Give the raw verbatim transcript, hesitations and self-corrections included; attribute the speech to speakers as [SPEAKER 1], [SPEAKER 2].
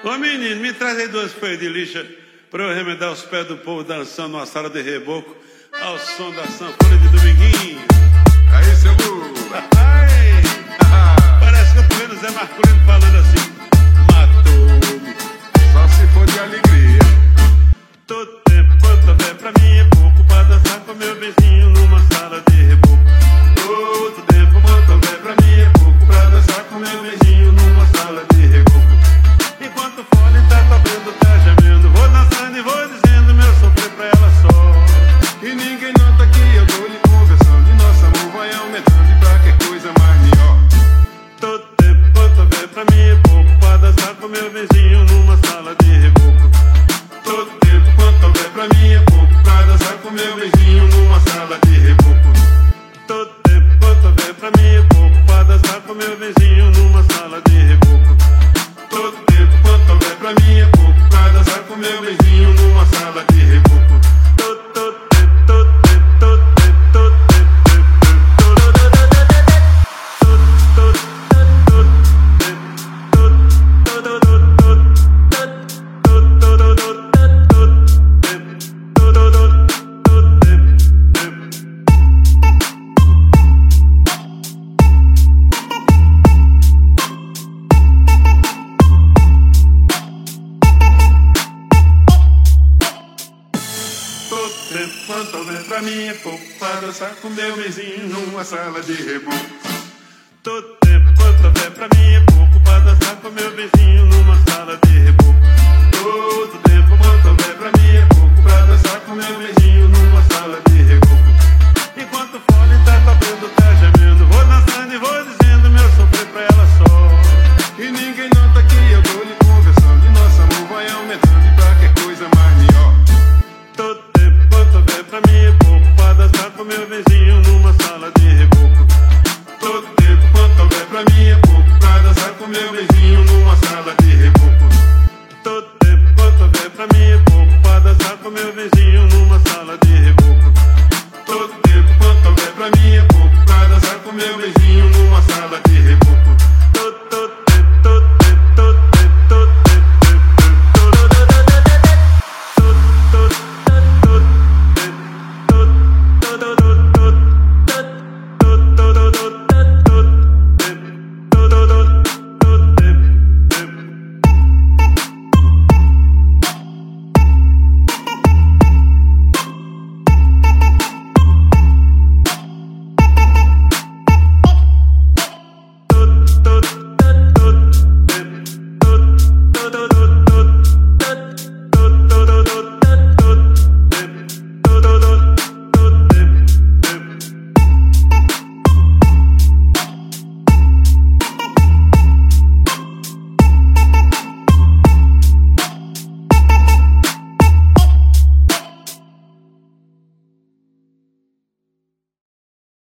[SPEAKER 1] Ô menino, me traz aí duas folhas de lixa pra eu remendar os pés do povo dançando numa sala de reboco ao som da sanfona de Dominguinho.
[SPEAKER 2] Aí, seu Lu.
[SPEAKER 1] Ai, parece que eu tô vendo Zé Marculino falando assim: matou-me.
[SPEAKER 2] Só se for de alegria.
[SPEAKER 1] Todo tempo quanto houver pra mim é pouco pra dançar com meu vizinho numa sala de reboco. Todo tempo quanto houver pra mim é pouco pra dançar com meu vizinho numa sala de reboco. Enquanto o fole tá tocando, tá gemendo, vou dançando e vou dizendo meu sofrer pra ela só.
[SPEAKER 2] E ninguém nota que eu tô lhe conversando, e nosso amor vai aumentando e pra que coisa mais melhor.
[SPEAKER 1] Todo tempo quanto houver pra mim é pouco pra dançar com meu vizinho numa sala de reboco. Todo tempo quanto houver pra mim é pouco pra dançar com meu vizinho numa sala de reboco. Todo tempo quanto houver pra mim é pouco pra dançar com meu vizinho numa sala de reboco. Todo tempo quanto houver pra mim é pouco pra dançar com meu vizinho numa sala de reboco. Todo, todo tempo, todo tempo, todo tempo, todo tempo, todo tempo, todo, todo, todo tempo, todo, todo, todo, todo, todo, todo, quanto houver pra mim é pouco pra dançar com meu vizinho numa sala de reboco. Todo tempo quanto houver pra mim é pouco pra dançar com meu vizinho numa sala de reboco. Todo tempo quanto houver pra mim é pouco pra dançar com meu vizinho numa sala de reboco. Enquanto o fole tá tocando, tá gemendo, vou dançando e vou dizendo meu sofrer pra ela só.
[SPEAKER 2] E ninguém nota que eu tô lhe conversando, e nosso amor vai aumentando e pra que coisa mais melhor.
[SPEAKER 1] Todo tempo quanto houver pra mim é pouco pra dançar com meu vizinho numa sala de reboco. Todo tempo quanto houver pra mim é pouco pra dançar com meu vizinho numa sala de reboco. Todo tempo quanto houver pra mim é pouco pra dançar com meu vizinho numa sala de reboco. Todo tempo quanto houver pra mim é pouco pra dançar com meu vizinho